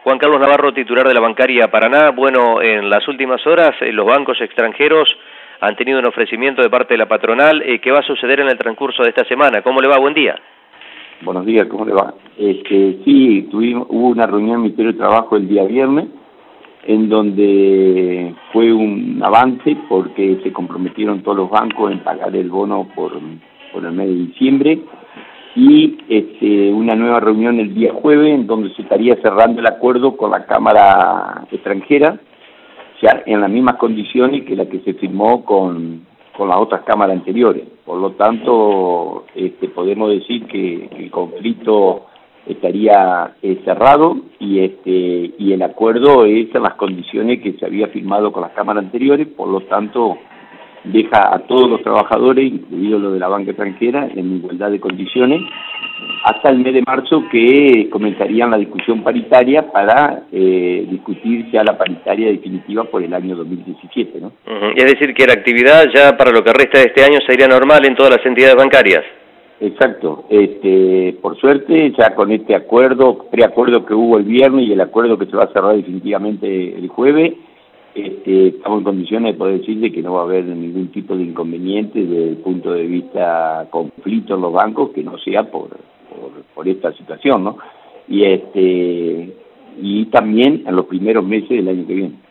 Juan Carlos Navarro, titular de la Bancaria Paraná. Bueno, en las últimas horas los bancos extranjeros han tenido un ofrecimiento de parte de la patronal. ¿Qué va a suceder en el transcurso de esta semana? ¿Cómo le va? Buen día. Buenos días, ¿cómo le va? Sí, hubo una reunión en el Ministerio de Trabajo el día viernes, en donde fue un avance porque se comprometieron todos los bancos en pagar el bono por el mes de diciembre, y una nueva reunión el día jueves en donde se estaría cerrando el acuerdo con la Cámara extranjera, ya en las mismas condiciones que la que se firmó con las otras cámaras anteriores. Por lo tanto, podemos decir que el conflicto estaría cerrado y el acuerdo es en las condiciones que se había firmado con las cámaras anteriores. Por lo tanto, deja a todos los trabajadores, incluidos los de la banca extranjera, en igualdad de condiciones, hasta el mes de marzo, que comenzarían la discusión paritaria para discutir ya la paritaria definitiva por el año 2017, ¿no? Es decir, que la actividad ya para lo que resta de este año sería normal en todas las entidades bancarias. Exacto. Por suerte, ya con este preacuerdo que hubo el viernes y el acuerdo que se va a cerrar definitivamente el jueves, estamos en condiciones de poder decirle que no va a haber ningún tipo de inconveniente desde el punto de vista conflicto en los bancos, que no sea por esta situación, ¿no? Y también en los primeros meses del año que viene.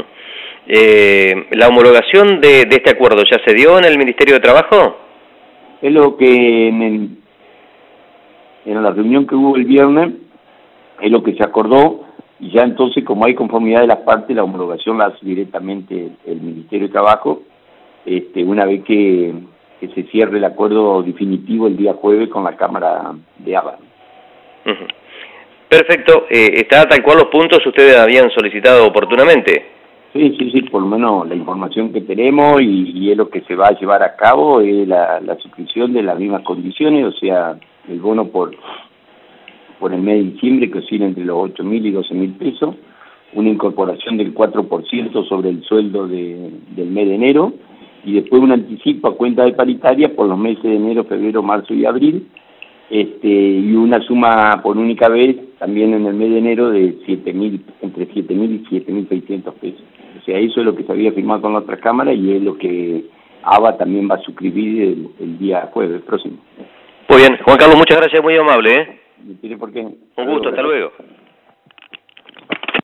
¿La homologación de este acuerdo ya se dio en el Ministerio de Trabajo? Es lo que en la reunión que hubo el viernes es lo que se acordó, y ya entonces, como hay conformidad de las partes, la homologación la hace directamente el Ministerio de Trabajo, una vez que se cierre el acuerdo definitivo el día jueves con la Cámara de ABA. Perfecto. ¿Está tal cual los puntos ustedes habían solicitado oportunamente? Sí, por lo menos la información que tenemos y es lo que se va a llevar a cabo, es la suscripción de las mismas condiciones, o sea, el bono por el mes de diciembre, que oscila entre los 8.000 y 12.000 pesos, una incorporación del 4% sobre el sueldo del mes de enero, y después un anticipo a cuenta de paritaria por los meses de enero, febrero, marzo y abril, y una suma por única vez también en el mes de enero de entre 7.000 y 7.600 pesos. O sea, eso es lo que se había firmado con la otra cámara y es lo que ABA también va a suscribir el día jueves próximo. Muy bien, Juan Carlos, muchas gracias, muy amable, ¿No tiene por qué? Un gusto, hasta luego.